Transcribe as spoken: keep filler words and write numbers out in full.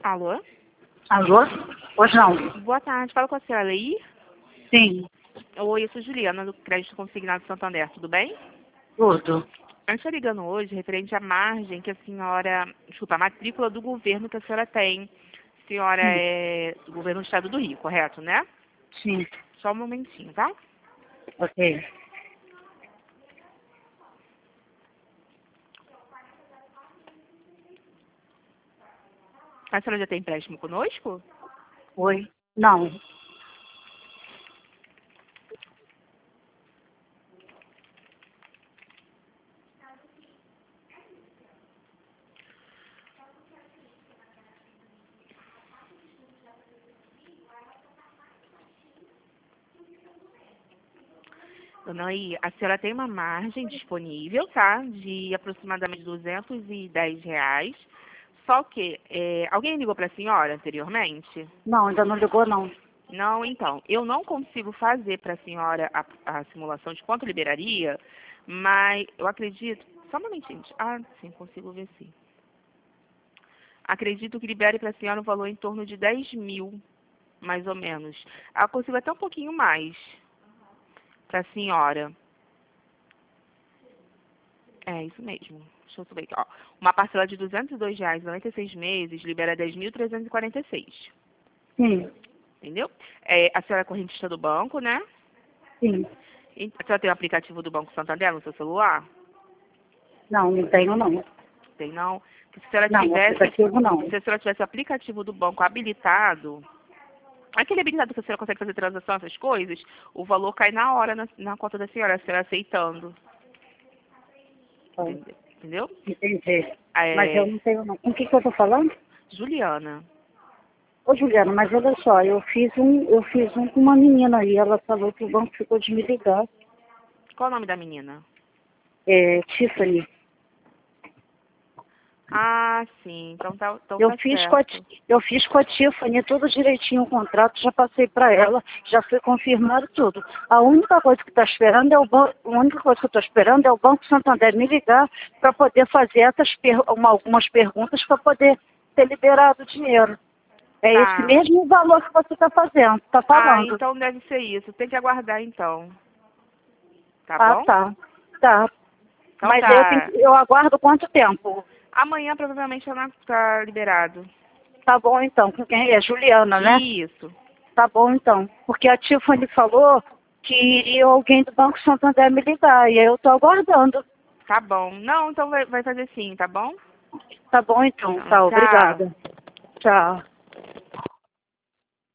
Alô? Alô? Hoje não. Boa tarde, fala com a senhora aí. Sim, Oi, eu sou Juliana, do Crédito Consignado Santander, tudo bem? tudo. Eu estou ligando hoje referente à margem que a senhora, desculpa, a matrícula do governo que a senhora tem. A senhora Sim, é do governo do Estado do Rio, correto, né? sim, Só um momentinho, tá? ok. A senhora já tem empréstimo conosco? Oi? Não. Dona aí, a senhora tem uma margem disponível, tá? De aproximadamente duzentos e dez reais. Só que, é, alguém ligou para a senhora anteriormente? Não, ainda não ligou, não. Não, então, eu não consigo fazer para a senhora a, a simulação de quanto liberaria, mas eu acredito... Só um momentinho. Ah, sim, consigo ver sim. Acredito que libere para a senhora um valor em torno de dez mil, mais ou menos. Ah, consigo até um pouquinho mais para a senhora. É, isso mesmo. Deixa eu subir aqui, ó. Uma parcela de duzentos e dois reais, noventa e seis meses, libera dez mil trezentos e quarenta e seis. Sim, Entendeu? É, a senhora é correntista do banco, né? sim. E a senhora tem o aplicativo do Banco Santander no seu celular? Não, não tenho, não. Tem não? Porque se a senhora Não, tivesse, aplicativo não. se a senhora tivesse o aplicativo do banco habilitado, aquele habilitado que a senhora consegue fazer transação, essas coisas, o valor cai na hora na, na conta da senhora, a senhora aceitando. Então, Entendeu? Entendeu? entendi. Mas eu É, não tenho, não. Com o que que eu tô falando? Juliana. Ô, Juliana, mas olha só, eu fiz um, eu fiz um com uma menina aí, ela falou que o banco ficou de me ligar. Qual o nome da menina? É, Tiffany. Ah, sim. Então tá, então Eu tá fiz com a, certo. Ti- eu fiz com a Tiffany tudo direitinho o contrato, já passei para ela, já foi confirmado tudo. A única coisa que está esperando é o ban- a única coisa que eu estou esperando é o Banco Santander me ligar para poder fazer essas per- uma- algumas perguntas para poder ter liberado o dinheiro. É esse Tá. mesmo valor que você está fazendo, está Ah, falando. então deve ser isso. Tem que aguardar então. Tá Ah, bom? tá. Tá. Então Mas aí eu, tenho, tá. que- eu aguardo quanto tempo? Amanhã provavelmente já tá liberado. Tá bom então. Com quem é? Juliana, né? Isso. Tá bom, então. Porque a Tiffany falou que iria alguém do Banco Santander me ligar. E aí eu tô aguardando. Tá bom. Não, então vai, vai fazer sim, tá bom? Tá bom, então. Então, Tá, tchau. obrigada. Tchau.